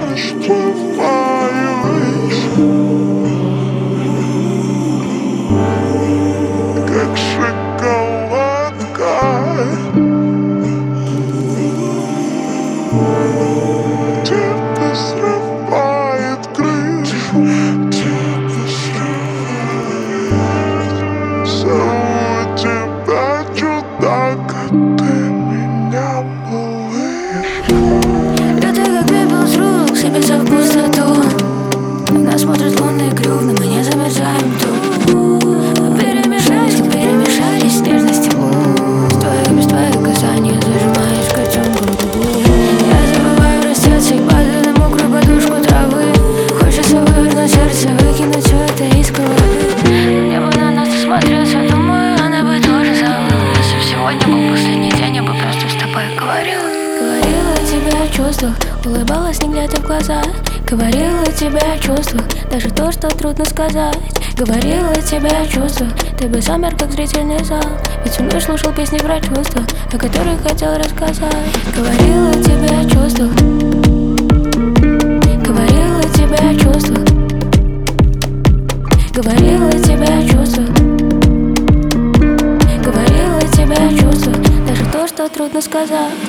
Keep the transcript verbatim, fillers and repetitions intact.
расплываюсь, как шоколадка. Тебя срывает крышу, тебя срывает. Все у тебя чудак, а ты меня малыш. Лётай как пепел с рук, сыпется в пустоту. Нас смотрит лунный клюв, но мы не замерзаем тут. Перемешались, как перемешались нежность и тепло. Стоя без твоих касаний, зажимаешь котенку губу. Я забываю растется и падаю на мокрую подушку травы. Хочется вывернуть сердце, выкинуть все это из головы. Я бы на нас смотрелся, думаю, она бы тоже забыла. Если б сегодня был последний день, я бы просто с тобой говорила. Говорила тебе о чувствах, улыбалась, не глядя в глаза. Говорила тебе о чувствах, даже то, что трудно сказать. Говорила тебе о чувствах, ты бы замер, как зрительный зал. Ведь со мной слушал песни про чувства, о которых хотел рассказать. Говорила тебе о чувствах, говорила тебе о чувствах, говорила тебе о чувствах, говорила тебе о чувствах, даже то, что трудно сказать.